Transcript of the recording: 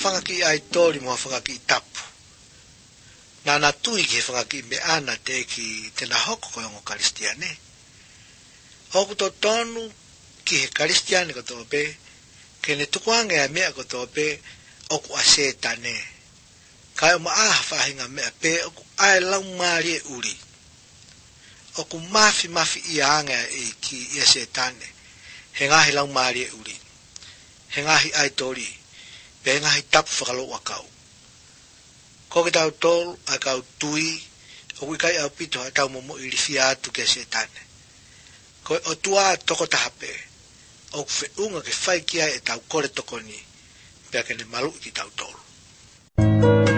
whangaki ai tori moa whangaki tapu. Nā tui ki whangaki me ana te ki tena hoko koe ongo karistiane. Oku to tonu ki he karistiane koto pe, ke ne tukuange a mea koto pe, oku a setane. Kai o maa whahinga mea pe, oku ai lau maari e uri. Oku mafi i anga e ki ia setane. He ngahi lau maari e uri. He ngahi ai tori. Pe he ngahi tapu whakalo wakau. Ko ke tau tolu, a kau tui, oku i kai au pito a tau momo i rifia atu ke setane. Ko o tua toko tahape, oku fe unga ke whai kia e tau kore toko ni, pea ke ne malu ki tau tolu.